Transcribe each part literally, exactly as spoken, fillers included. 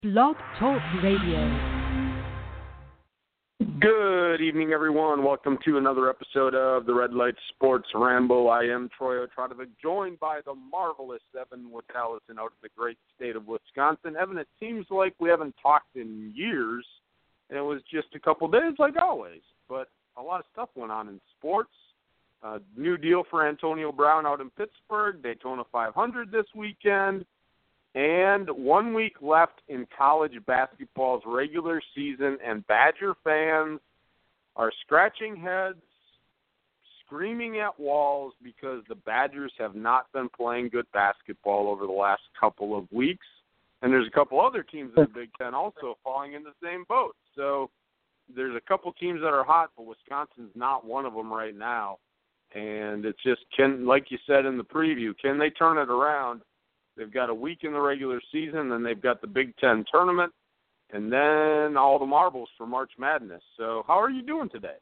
Blog Talk Radio. Good evening, everyone. Welcome to another episode of the Red Light Sports Rambo. I am Troy Otradovic, joined by the marvelous Evan Witallison out of the great state of Wisconsin. Evan, it seems like we haven't talked in years, and it was just a couple days like always. But a lot of stuff went on in sports. Uh, new deal for Antonio Brown out in Pittsburgh, Daytona five hundred this weekend. And one week left in college basketball's regular season, and Badger fans are scratching heads, screaming at walls because the Badgers have not been playing good basketball over the last couple of weeks. And there's a couple other teams in the Big Ten also falling in the same boat. So there's a couple teams that are hot, but Wisconsin's not one of them right now. And it's just, can, like you said in the preview, can they turn it around? They've got a week in the regular season, then they've got the Big Ten tournament, and then all the marbles for March Madness. So how are you doing today?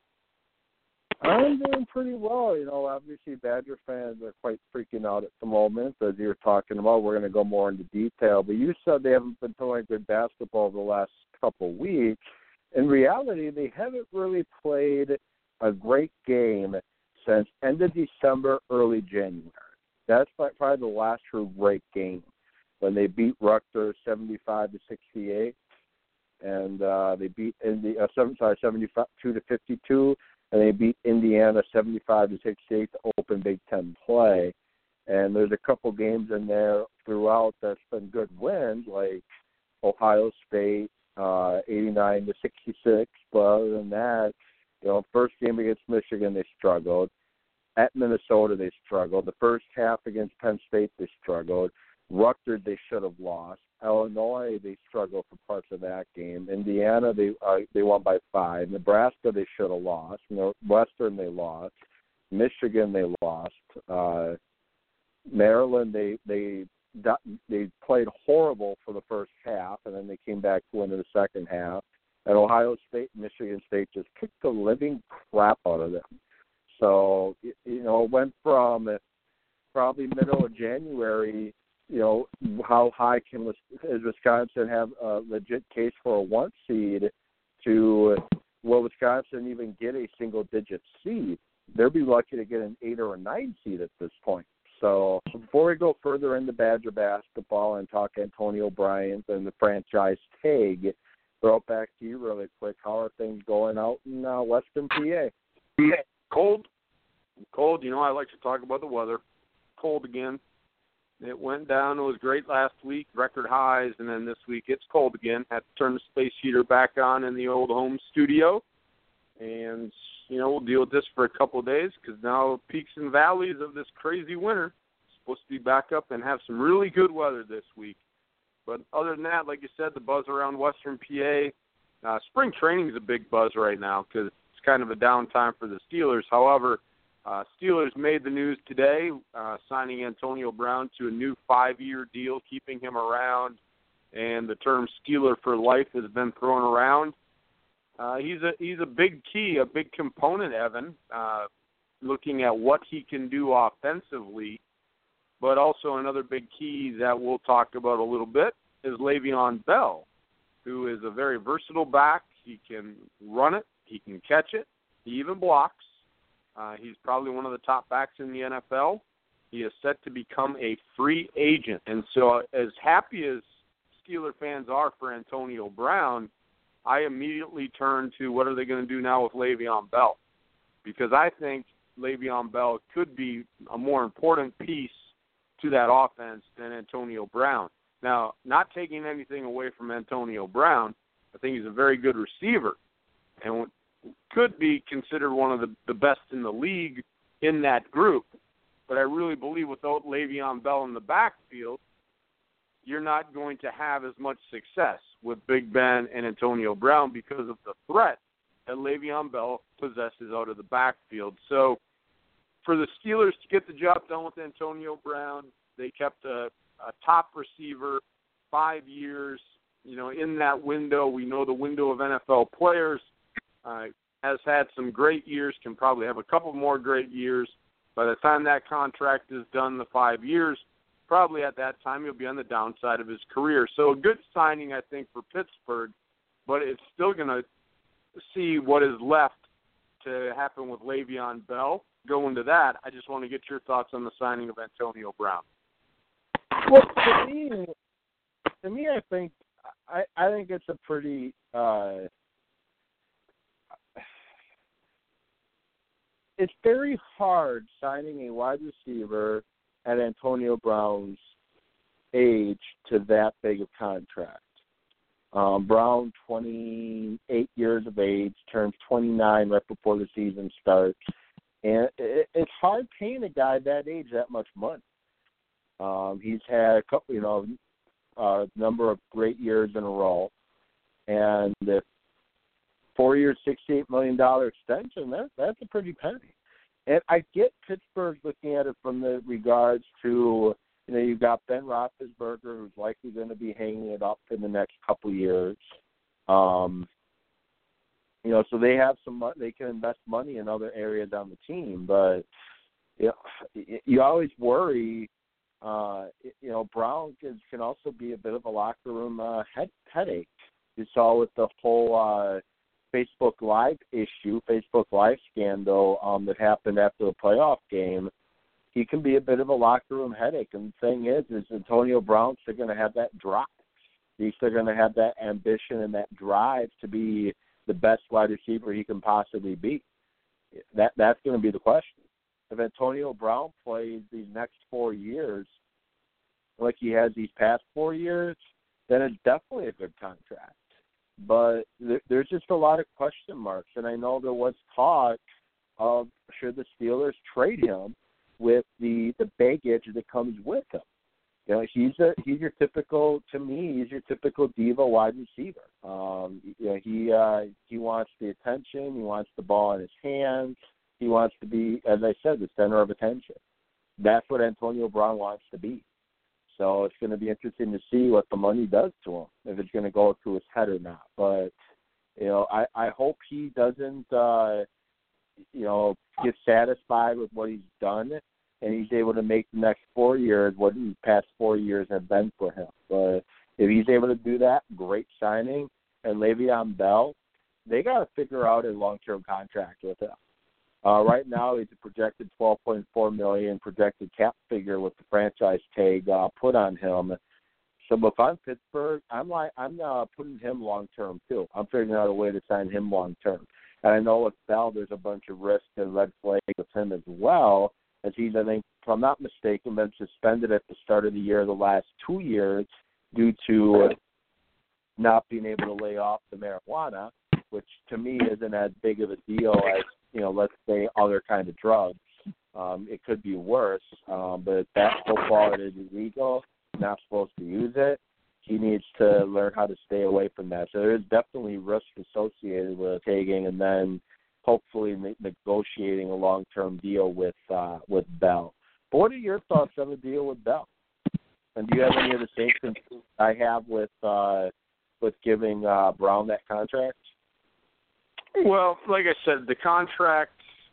I'm doing pretty well. You know, obviously Badger fans are quite freaking out at the moment, as you're talking about. We're going to go more into detail. But you said they haven't been playing good basketball over the last couple of weeks. In reality, they haven't really played a great game since end of December, early January. That's probably the last true great game when they beat Rutgers seventy-five to sixty-eight, and uh, they beat Indi- uh, seven, sorry, seventy-two to fifty-two, and they beat Indiana seventy-five to sixty-eight to open Big Ten play. And there's a couple games in there throughout that's been good wins, like Ohio State uh, eighty-nine to sixty-six. But other than that, you know, first game against Michigan they struggled. At Minnesota, they struggled. The first half against Penn State, they struggled. Rutgers, they should have lost. Illinois, they struggled for parts of that game. Indiana, they uh, they won by five. Nebraska, they should have lost. Northwestern, they lost. Michigan, they lost. Uh, Maryland, they they they played horrible for the first half, and then they came back to win in the second half. And Ohio State and Michigan State just kicked the living crap out of them. So, you know, it went from probably middle of January, you know, how high can does Wisconsin have a legit case for a one seed to, will Wisconsin even get a single-digit seed? They'll be lucky to get an eight or a nine seed at this point. So before we go further into Badger basketball and talk Antonio Bryant and the franchise tag, throw it back to you really quick. How are things going out in uh, Western P A? Yeah. Cold, cold. You know, I like to talk about the weather. Cold again. It went down. It was great last week, record highs, and then this week it's cold again. Had to turn the space heater back on in the old home studio, and you know we'll deal with this for a couple of days because now peaks and valleys of this crazy winter supposed to be back up and have some really good weather this week. But other than that, like you said, the buzz around Western P A, uh, spring training is a big buzz right now because it's kind of a downtime for the Steelers. However, uh, Steelers made the news today, uh, signing Antonio Brown to a new five-year deal, keeping him around, and the term Steeler for life has been thrown around. Uh, he's a he's a big key, a big component, Evan, uh, looking at what he can do offensively, but also another big key that we'll talk about a little bit is Le'Veon Bell, who is a very versatile back. He can run it. He can catch it. He even blocks. Uh, he's probably one of the top backs in the N F L. He is set to become a free agent. And so as happy as Steeler fans are for Antonio Brown, I immediately turn to what are they going to do now with Le'Veon Bell? Because I think Le'Veon Bell could be a more important piece to that offense than Antonio Brown. Now, not taking anything away from Antonio Brown, I think he's a very good receiver and could be considered one of the, the best in the league in that group. But I really believe without Le'Veon Bell in the backfield, you're not going to have as much success with Big Ben and Antonio Brown because of the threat that Le'Veon Bell possesses out of the backfield. So for the Steelers to get the job done with Antonio Brown, they kept a, a top receiver five years. You know, in that window, we know the window of N F L players uh, has had some great years, can probably have a couple more great years. By the time that contract is done, the five years, probably at that time he'll be on the downside of his career. So a good signing, I think, for Pittsburgh, but it's still going to see what is left to happen with Le'Veon Bell. Going to that, I just want to get your thoughts on the signing of Antonio Brown. Well, to me, to me, I think I, I think it's a pretty uh, it's very hard signing a wide receiver at Antonio Brown's age to that big of contract. Um, Brown, twenty-eight years of age, turns twenty-nine right before the season starts. And it, it's hard paying a guy that age that much money. Um, he's had a couple, you know, a number of great years in a row. And the four year, sixty-eight million dollars extension, that, that's a pretty penny. And I get Pittsburgh looking at it from the regards to, you know, you've got Ben Roethlisberger, who's likely going to be hanging it up in the next couple years. Um, you know, so they have some money, they can invest money in other areas on the team. But, you know, you always worry, uh, you know, Brown can, can also be a bit of a locker room uh, head, headache. You saw with the whole uh, Facebook Live issue, Facebook Live scandal um, that happened after the playoff game. He can be a bit of a locker room headache. And the thing is, is Antonio Brown's still going to have that drive. He's still going to have that ambition and that drive to be the best wide receiver he can possibly be. That That's going to be the question. If Antonio Brown plays these next four years like he has these past four years, then it's definitely a good contract. But there, there's just a lot of question marks. And I know there was talk of should the Steelers trade him with the, the baggage that comes with him. You know, he's a he's your typical, to me, he's your typical diva wide receiver. Um, you know, he uh, he wants the attention, he wants the ball in his hands, he wants to be, as I said, the center of attention. That's what Antonio Brown wants to be. So it's going to be interesting to see what the money does to him, if it's going to go to his head or not. But, you know, I, I hope he doesn't, uh, you know, get satisfied with what he's done and he's able to make the next four years what these past four years have been for him. But if he's able to do that, great signing. And Le'Veon Bell, they got to figure out a long-term contract with him. Uh, right now, he's a projected twelve point four million dollars projected cap figure with the franchise tag uh, put on him. So if I'm Pittsburgh, I'm like I'm uh, putting him long term too. I'm figuring out a way to sign him long term. And I know with Bell, there's a bunch of risk and red flags with him as well, as he's, I think, if I'm not mistaken, been suspended at the start of the year the last two years due to not being able to lay off the marijuana, which to me isn't as big of a deal as, you know, let's say other kind of drugs. Um, it could be worse, um, but that football, it is illegal, not supposed to use it. He needs to learn how to stay away from that. So there is definitely risk associated with taking and then hopefully ne- negotiating a long-term deal with uh, with Bell. But what are your thoughts on the deal with Bell? And do you have any of the same concerns I have with uh, with giving uh, Brown that contract? Well, like I said, the contract,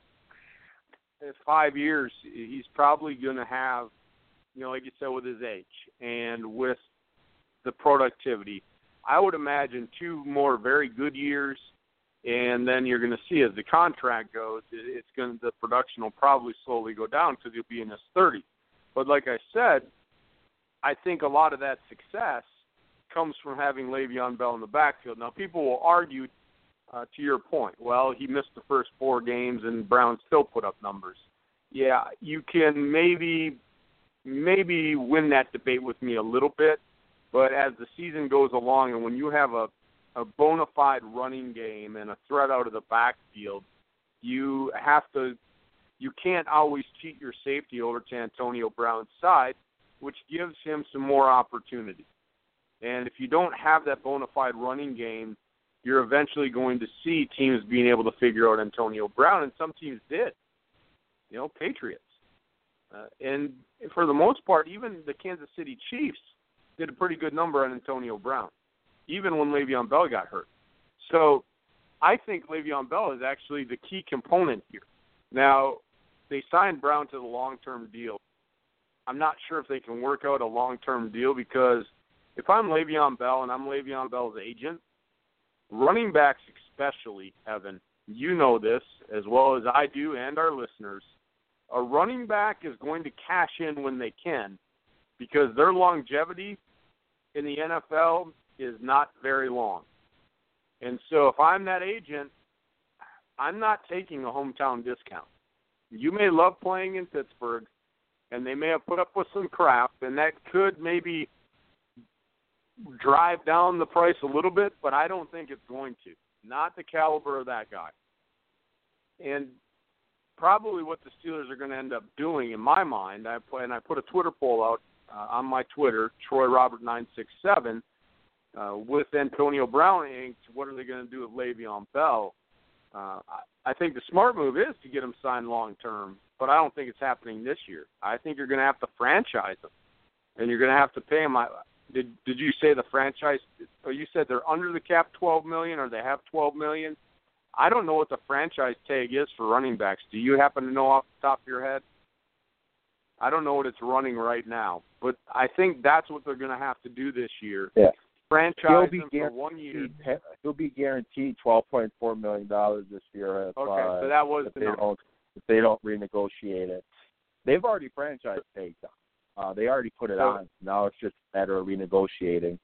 in five years, he's probably going to have, you know, like you said, with his age and with the productivity, I would imagine two more very good years, and then you're going to see as the contract goes, it's going the production will probably slowly go down because he'll be in his thirties. But like I said, I think a lot of that success comes from having Le'Veon Bell in the backfield. Now, people will argue, Uh, to your point, well, he missed the first four games and Brown still put up numbers. Yeah, you can maybe maybe win that debate with me a little bit, but as the season goes along and when you have a, a bona fide running game and a threat out of the backfield, you have to you can't always cheat your safety over to Antonio Brown's side, which gives him some more opportunity. And if you don't have that bona fide running game, you're eventually going to see teams being able to figure out Antonio Brown, and some teams did. You know, Patriots. Uh, and for the most part, even the Kansas City Chiefs did a pretty good number on Antonio Brown, even when Le'Veon Bell got hurt. So I think Le'Veon Bell is actually the key component here. Now, they signed Brown to the long-term deal. I'm not sure if they can work out a long-term deal because if I'm Le'Veon Bell and I'm Le'Veon Bell's agent, running backs especially, Evan, you know this as well as I do and our listeners, a running back is going to cash in when they can because their longevity in the N F L is not very long. And so if I'm that agent, I'm not taking a hometown discount. You may love playing in Pittsburgh, and they may have put up with some crap, and that could maybe drive down the price a little bit, but I don't think it's going to. Not the caliber of that guy. And probably what the Steelers are going to end up doing, in my mind, I play, and I put a Twitter poll out uh, on my Twitter, Troy Robert nine six seven, uh, with Antonio Brown inked, what are they going to do with Le'Veon Bell? Uh, I, I think the smart move is to get him signed long-term, but I don't think it's happening this year. I think you're going to have to franchise him, and you're going to have to pay him. I, did did you say the franchise, or you said they're under the cap twelve million dollars or they have twelve million dollars? I don't know what the franchise tag is for running backs. Do you happen to know off the top of your head? I don't know what it's running right now, but I think that's what they're going to have to do this year. Yeah. Franchise him for one year. He'll be guaranteed twelve point four million dollars this year. If, okay, uh, so that was if the they number. don't if they don't renegotiate it. They've already franchise tagged them. Uh, they already put it so, on. Now it's just a matter of renegotiating.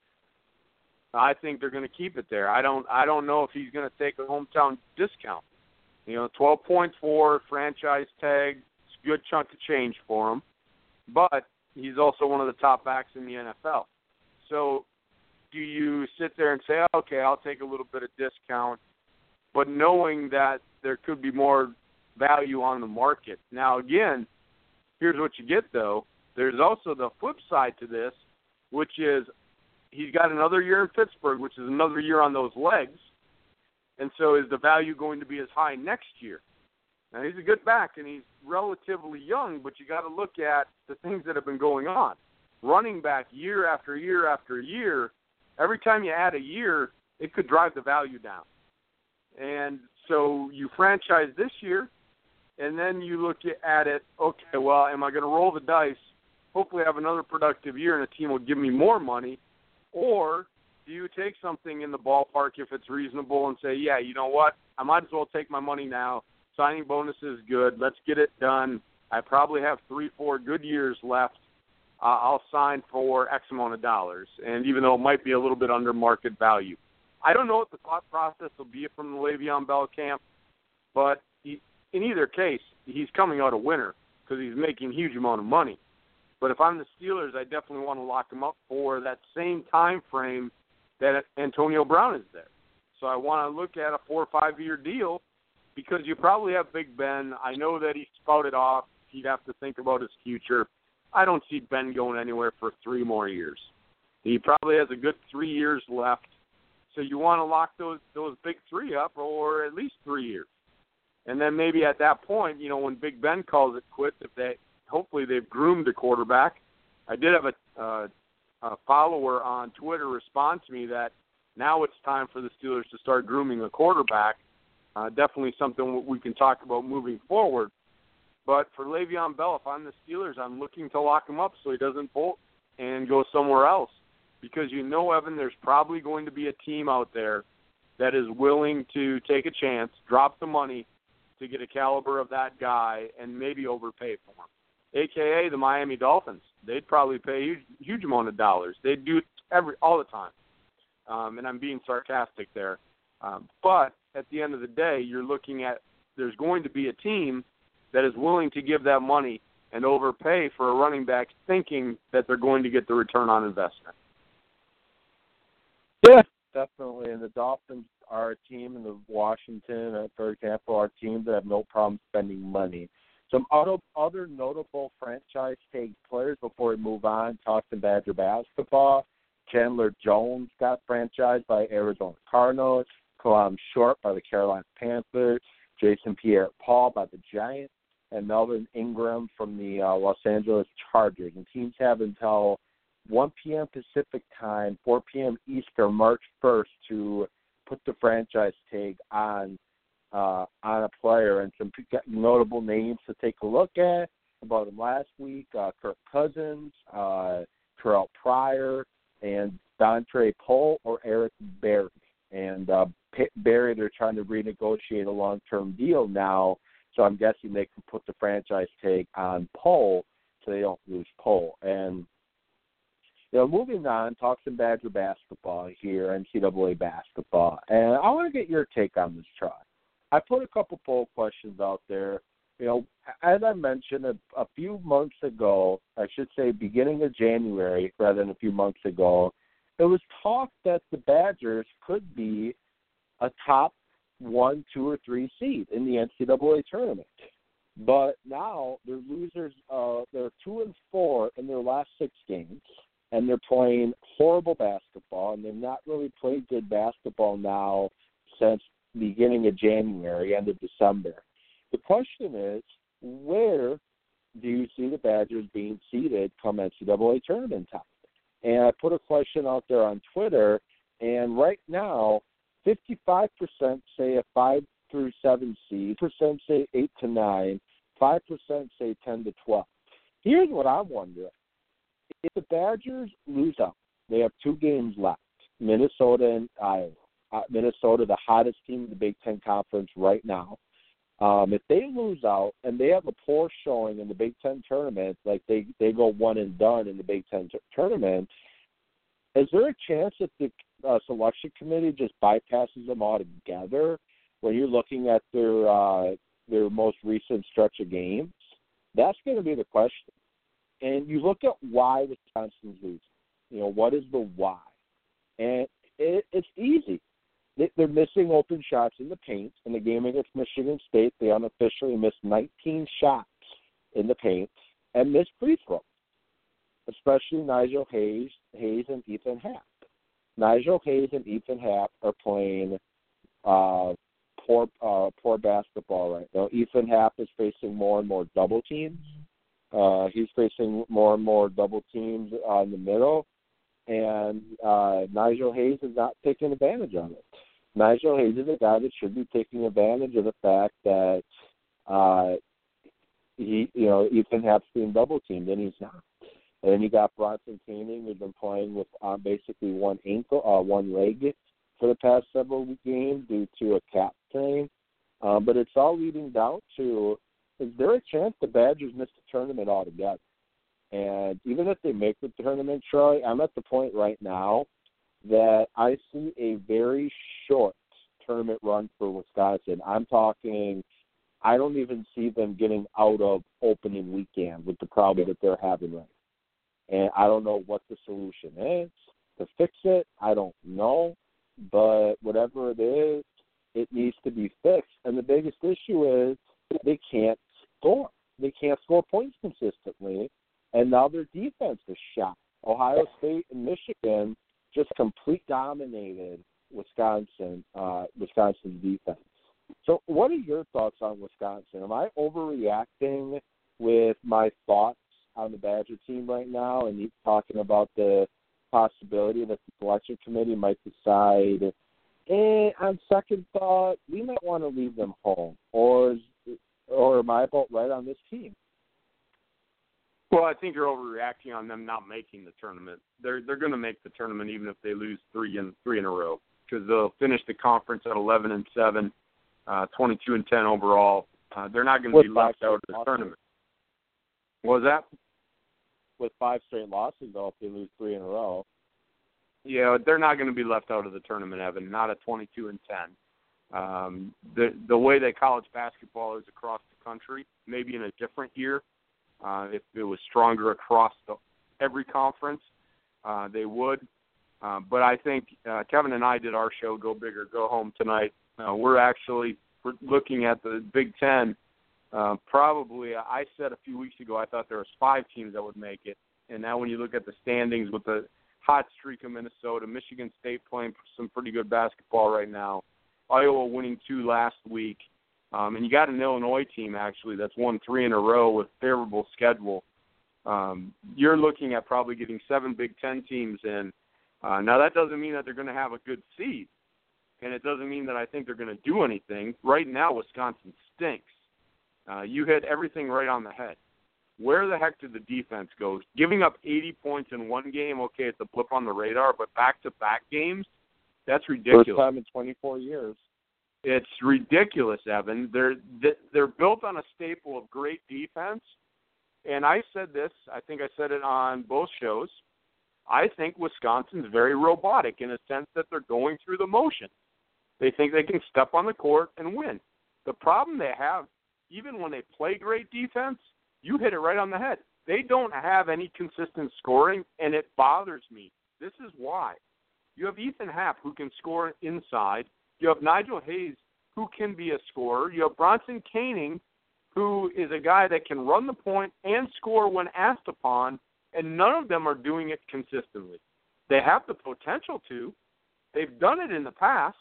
I think they're going to keep it there. I don't. I don't know if he's going to take a hometown discount. You know, twelve point four franchise tag. It's a good chunk of change for him, but he's also one of the top backs in the N F L. So, do you sit there and say, okay, I'll take a little bit of discount, but knowing that there could be more value on the market? Now, again, here's what you get though. There's also the flip side to this, which is he's got another year in Pittsburgh, which is another year on those legs. And so is the value going to be as high next year? Now, he's a good back, and he's relatively young, but you got to look at the things that have been going on. Running back year after year after year, every time you add a year, it could drive the value down. And so you franchise this year, and then you look at it, okay, well, am I going to roll the dice, hopefully have another productive year, and a team will give me more money? Or do you take something in the ballpark if it's reasonable and say, yeah, you know what, I might as well take my money now. Signing bonus is good. Let's get it done. I probably have three, four good years left. Uh, I'll sign for X amount of dollars, and even though it might be a little bit under market value. I don't know what the thought process will be from the Le'Veon Bell camp, but he, in either case, he's coming out a winner because he's making a huge amount of money. But if I'm the Steelers, I definitely want to lock him up for that same time frame that Antonio Brown is there. So I want to look at a four or five-year deal because you probably have Big Ben. I know that he spouted off. He'd have to think about his future. I don't see Ben going anywhere for three more years. He probably has a good three years left. So you want to lock those those big three up or at least three years. And then maybe at that point, you know, when Big Ben calls it quits, if they hopefully they've groomed a quarterback. I did have a, uh, a follower on Twitter respond to me that now it's time for the Steelers to start grooming a quarterback. Uh, definitely something we can talk about moving forward. But for Le'Veon Bell, if I'm the Steelers, I'm looking to lock him up so he doesn't bolt and go somewhere else. Because you know, Evan, there's probably going to be a team out there that is willing to take a chance, drop the money to get a caliber of that guy and maybe overpay for him. A K A the Miami Dolphins. They'd probably pay a huge, huge amount of dollars. They'd do it every all the time. Um, and I'm being sarcastic there. Um, but at the end of the day, you're looking at there's going to be a team that is willing to give that money and overpay for a running back thinking that they're going to get the return on investment. Yeah, definitely. And the Dolphins are a team, and the Washington, uh, for example, are teams that have no problem spending money. Some other, other notable franchise tag players before we move on, talk to Badger basketball. Chandler Jones got franchised by Arizona Cardinals. Kalam Short by the Carolina Panthers. Jason Pierre-Paul by the Giants. And Melvin Ingram from the uh, Los Angeles Chargers. And teams have until one p.m. Pacific time, four p.m. Eastern, March first, to put the franchise tag on uh, on a player. And some notable names to take a look at about them last week. Uh, Kirk Cousins, uh, Terrell Pryor, and Dontre Poe or Eric Berry. And uh, Berry, they're trying to renegotiate a long-term deal now, so I'm guessing they can put the franchise tag on Poe so they don't lose Poe. And, you know, moving on, talk some Badger basketball here, N C double A basketball. And I want to get your take on this, Troy. I put a couple poll questions out there. You know, as I mentioned a, a few months ago, I should say beginning of January rather than a few months ago, there was talk that the Badgers could be a top one, two, or three seed in the N C double A tournament. But now they're losers. Uh, they're two and four in their last six games, and they're playing horrible basketball, and they've not really played good basketball now since the beginning of January, end of December. The question is, where do you see the Badgers being seeded come N C double A tournament time? And I put a question out there on Twitter, and right now, fifty-five percent say a five through seven seed, percent say eight to nine, five percent say ten to twelve. Here's what I'm wondering. If the Badgers lose out, they have two games left, Minnesota and Iowa. Uh, Minnesota, the hottest team in the Big Ten Conference right now. Um, if they lose out and they have a poor showing in the Big Ten tournament, like they, they go one and done in the Big Ten t- tournament, is there a chance that the uh, selection committee just bypasses them altogether when you're looking at their uh, their most recent stretch of games? That's going to be the question. And you look at why Wisconsin's losing. You know, what is the why? And it, it's easy. They're missing open shots in the paint. In the game against Michigan State, they unofficially missed nineteen shots in the paint and missed free throws, especially Nigel Hayes, Hayes and Ethan Happ. Nigel Hayes and Ethan Happ are playing uh, poor uh, poor basketball right now. Ethan Happ is facing more and more double teams. Uh, he's facing more and more double teams uh, in the middle. And uh, Nigel Hayes is not taking advantage of it. Nigel Hayes is a guy that should be taking advantage of the fact that uh, he, you know, Ethan Happ's being double teamed, and he's not. And then you got Bronson Koenig, who's been playing with uh, basically one ankle, uh, one leg for the past several games due to a calf strain. Uh, but it's all leading down to: is there a chance the Badgers miss the tournament altogether? And even if they make the tournament, Troy, I'm at the point right now that I see a very short tournament run for Wisconsin. I'm talking, I don't even see them getting out of opening weekend with the problem that they're having right now. And I don't know what the solution is to fix it. I don't know. But whatever it is, it needs to be fixed. And the biggest issue is they can't score. They can't score points consistently. And now their defense is shot. Ohio State and Michigan just complete dominated Wisconsin, uh, Wisconsin's defense. So what are your thoughts on Wisconsin? Am I overreacting with my thoughts on the Badger team right now and talking about the possibility that the selection committee might decide, eh, on second thought, we might want to leave them home? Or, or am I about right on this team? Well, I think you're overreacting on them not making the tournament. They're they're going to make the tournament even if they lose three in three in a row, because they'll finish the conference at eleven and seven, uh, twenty-two and ten overall. Uh, they're not going to be left out of the tournament. What was that? With five straight losses, though, if they lose three in a row. Yeah, they're not going to be left out of the tournament, Evan. Not at twenty-two and ten. Um, the the way that college basketball is across the country, maybe in a different year. Uh, if it was stronger across the, every conference, uh, they would. Uh, but I think uh, Kevin and I did our show, Go Big or Go Home, tonight. Uh, we're actually we're looking at the Big Ten. Uh, probably, I said a few weeks ago I thought there was five teams that would make it. And now when you look at the standings with the hot streak of Minnesota, Michigan State playing some pretty good basketball right now, Iowa winning two last week, Um, and you got an Illinois team, actually, that's won three in a row with favorable schedule. Um, you're looking at probably getting seven Big Ten teams in. Uh, now, that doesn't mean that they're going to have a good seed, and it doesn't mean that I think they're going to do anything. Right now, Wisconsin stinks. Uh, you hit everything right on the head. where the heck did the defense go? Giving up eighty points in one game, okay, it's a blip on the radar, but back-to-back games, that's ridiculous. First time in twenty-four years. It's ridiculous, Evan. They're they're built on a staple of great defense, and I said this, I think I said it on both shows, I think Wisconsin's very robotic in a sense that they're going through the motion. They think they can step on the court and win. The problem they have, even when they play great defense, you hit it right on the head. They don't have any consistent scoring, and it bothers me. This is why. You have Ethan Happ, who can score inside. You have Nigel Hayes, who can be a scorer. You have Bronson Koenig, who is a guy that can run the point and score when asked upon, and none of them are doing it consistently. They have the potential to. They've done it in the past.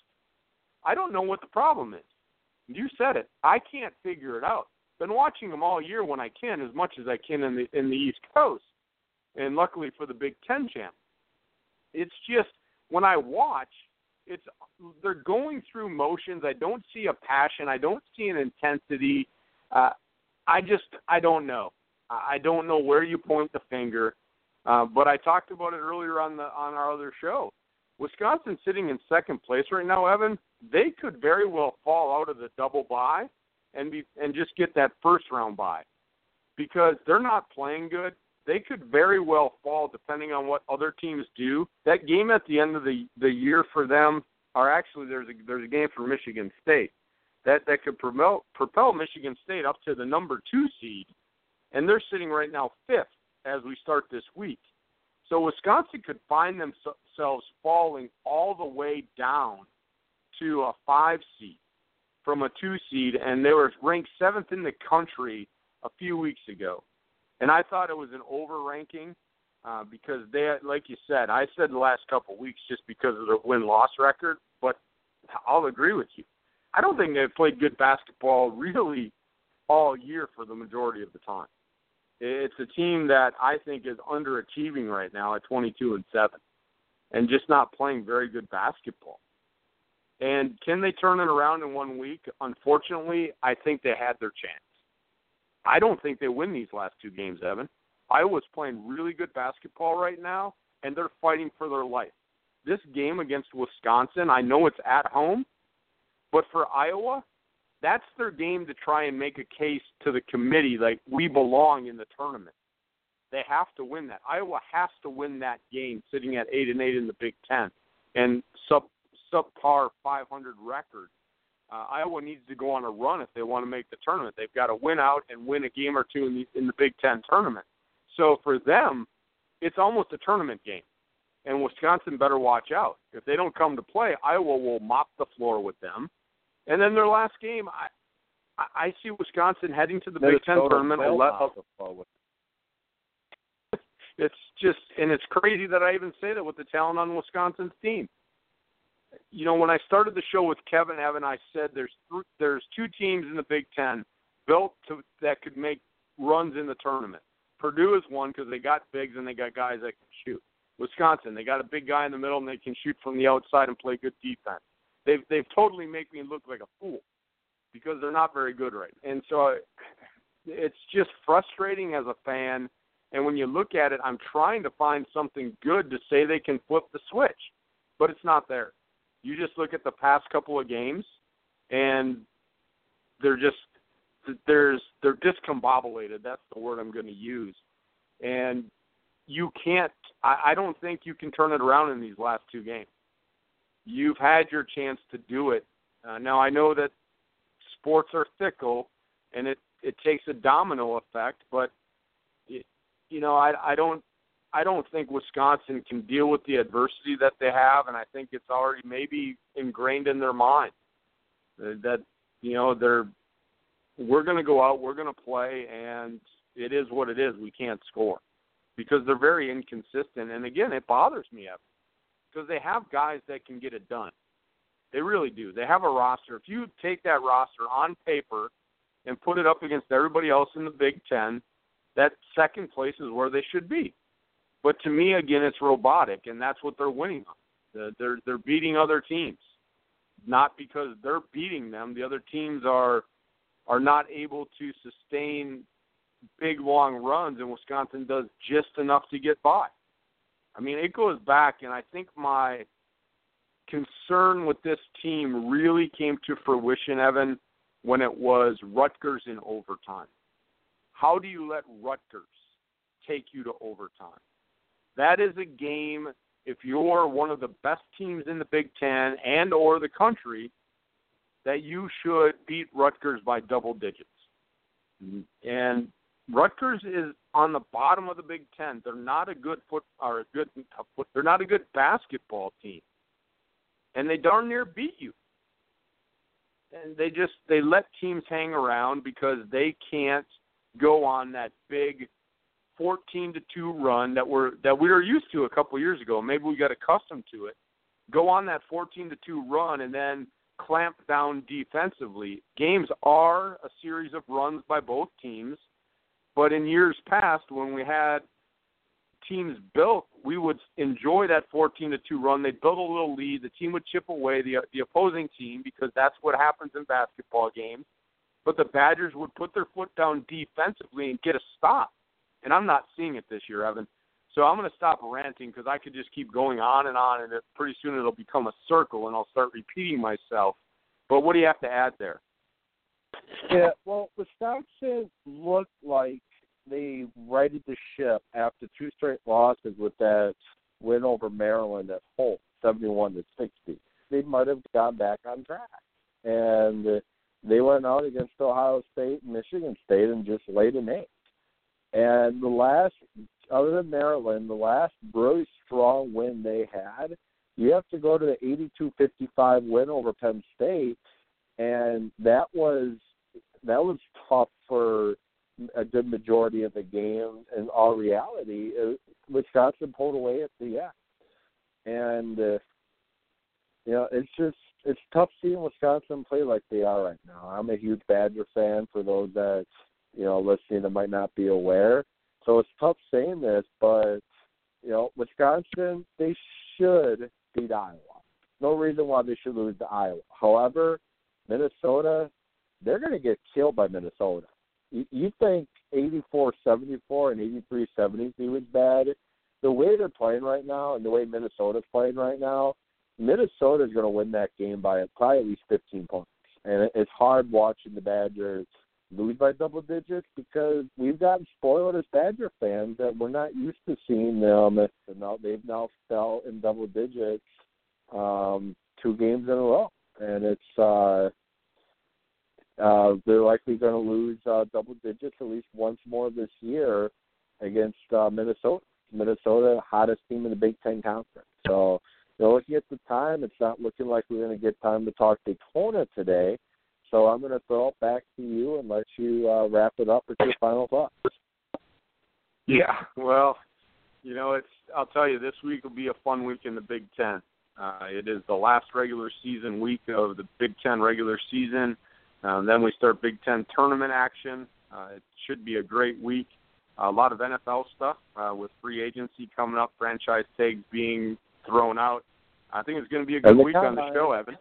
I don't know what the problem is. You said it. I can't figure it out. Been watching them all year when I can, as much as I can in the in the East Coast, and luckily for the Big Ten champ. It's just when I watch, it's they're going through motions. I don't see a passion. I don't see an intensity. Uh, I just I don't know. I don't know where you point the finger. Uh, but I talked about it earlier on the on our other show. Wisconsin sitting in second place right now, Evan. They could very well fall out of the double bye and be and just get that first round bye because they're not playing good. They could very well fall depending on what other teams do. That game at the end of the, the year for them, or actually there's a there's a game for Michigan State that that could propel propel Michigan State up to the number two seed, and they're sitting right now fifth as we start this week. So Wisconsin could find themselves falling all the way down to a five seed from a two seed, and they were ranked seventh in the country a few weeks ago. And I thought it was an over-ranking uh, because they, like you said, I said the last couple of weeks just because of their win-loss record, but I'll agree with you. I don't think they've played good basketball really all year for the majority of the time. It's a team that I think is underachieving right now at twenty-two and seven and just not playing very good basketball. And can they turn it around in one week? Unfortunately, I think they had their chance. I don't think they win these last two games, Evan. Iowa's playing really good basketball right now, and they're fighting for their life. This game against Wisconsin, I know it's at home, but for Iowa, that's their game to try and make a case to the committee like we belong in the tournament. They have to win that. Iowa has to win that game sitting at eight and eight in the Big Ten and sub subpar five hundred record. Uh, Iowa needs to go on a run if they want to make the tournament. They've got to win out and win a game or two in the, in the Big Ten tournament. So for them, it's almost a tournament game. And Wisconsin better watch out. If they don't come to play, Iowa will mop the floor with them. And then their last game, I I see Wisconsin heading to the Minnesota Big Ten tournament. And let, it's just, and it's crazy that I even say that with the talent on Wisconsin's team. You know, when I started the show with Kevin Evan, I said there's th- there's two teams in the Big Ten built to that could make runs in the tournament. Purdue is one because they got bigs and they got guys that can shoot. Wisconsin, they got a big guy in the middle and they can shoot from the outside and play good defense. They've they've totally made me look like a fool because they're not very good right now. And so it's just frustrating as a fan. And when you look at it, I'm trying to find something good to say they can flip the switch, but it's not there. You just look at the past couple of games, and they're just there's they're discombobulated. That's the word I'm going to use. And you can't. I, I don't think you can turn it around in these last two games. You've had your chance to do it. Uh, now I know that sports are fickle, and it it takes a domino effect. But it, you know, I I don't. I don't think Wisconsin can deal with the adversity that they have, and I think it's already maybe ingrained in their mind that, you know, they're we're going to go out, we're going to play, and it is what it is. We can't score because they're very inconsistent. And, again, it bothers me because they have guys that can get it done. They really do. They have a roster. If you take that roster on paper and put it up against everybody else in the Big Ten, that second place is where they should be. But to me, again, it's robotic, and that's what they're winning on. They're they're beating other teams, not because they're beating them. The other teams are are not able to sustain big, long runs, and Wisconsin does just enough to get by. I mean, it goes back, and I think my concern with this team really came to fruition, Evan, when it was Rutgers in overtime. How do you let Rutgers take you to overtime? That is a game, if you're one of the best teams in the Big Ten and or the country, that you should beat Rutgers by double digits. And Rutgers is on the bottom of the Big Ten. They're not a good foot or a good they're not a good basketball team. And they darn near beat you. And they just they let teams hang around because they can't go on that big fourteen to two run that we're that we were used to a couple of years ago. Maybe we got accustomed to it. Go on that fourteen to two run and then clamp down defensively. Games are a series of runs by both teams, but in years past when we had teams built, we would enjoy that fourteen to two run. They'd build a little lead. The team would chip away the the opposing team because that's what happens in basketball games. But the Badgers would put their foot down defensively and get a stop. And I'm not seeing it this year, Evan. So I'm going to stop ranting because I could just keep going on and on, and it, pretty soon it'll become a circle, and I'll start repeating myself. But what do you have to add there? Yeah, well, Wisconsin looked like they righted the ship after two straight losses with that win over Maryland at home, seventy-one to sixty. They might have gone back on track. And they went out against Ohio State and Michigan State and just laid an egg. And the last, other than Maryland, the last really strong win they had, you have to go to the eighty-two fifty-five win over Penn State, and that was that was tough for a good majority of the game. In all reality, Wisconsin pulled away at the end, and uh, you know it's just it's tough seeing Wisconsin play like they are right now. I'm a huge Badger fan. For those that you know listening that might not be aware, so it's tough saying this, but you know Wisconsin, they should beat Iowa. No reason why they should lose to Iowa. However, Minnesota, they're going to get killed by Minnesota. You, you think eighty-four seventy-four and eighty-three seventy-three was bad? The way they're playing right now and the way Minnesota's playing right now, Minnesota is going to win that game by probably at least fifteen points. And it, it's hard watching the Badgers lose by double digits because we've gotten spoiled as Badger fans that we're not used to seeing them. And now they've now fell in double digits um, two games in a row. And it's uh, uh, they're likely going to lose uh, double digits at least once more this year against uh, Minnesota. Minnesota, hottest team in the Big Ten Conference. So, you know, looking at the time, it's not looking like we're going to get time to talk Daytona today. So I'm going to throw it back to you and let you uh, wrap it up with your final thoughts. Yeah, well, you know, it's. I'll tell you, this week will be a fun week in the Big Ten. Uh, it is the last regular season week of the Big Ten regular season. Um, then we start Big Ten tournament action. Uh, it should be a great week. A lot of N F L stuff uh, with free agency coming up, franchise tags being thrown out. I think it's going to be a good week on the show, Evan.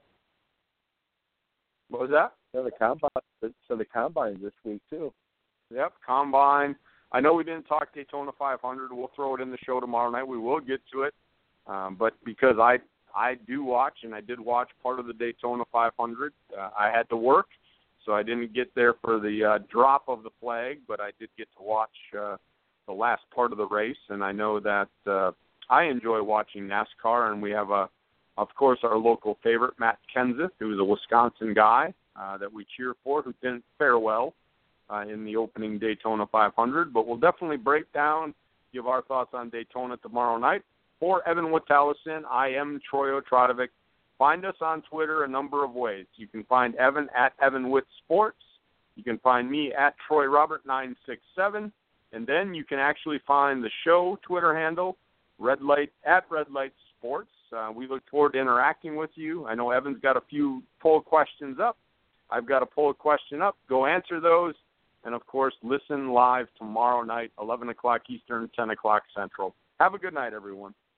What was that? So the combine, so the combine this week too. Yep, combine. I know we didn't talk Daytona five hundred. We'll throw it in the show tomorrow night. We will get to it, um, but because I I do watch and I did watch part of the Daytona five hundred, uh, I had to work, so I didn't get there for the uh, drop of the flag, but I did get to watch uh, the last part of the race, and I know that uh, I enjoy watching NASCAR, and we have a. Of course, our local favorite, Matt Kenseth, who is a Wisconsin guy uh, that we cheer for, who didn't fare well uh, in the opening Daytona five hundred. But we'll definitely break down, give our thoughts on Daytona tomorrow night. For Evan Wittallison, I am Troy Otradovic. Find us on Twitter a number of ways. You can find Evan at Evan Witt Sports. You can find me at Troy Robert nine six seven. And then you can actually find the show Twitter handle, Red Light at Red Light Sports. Uh, we look forward to interacting with you. I know Evan's got a few poll questions up. I've got a poll question up. Go answer those. And, of course, listen live tomorrow night, eleven o'clock Eastern, ten o'clock Central. Have a good night, everyone.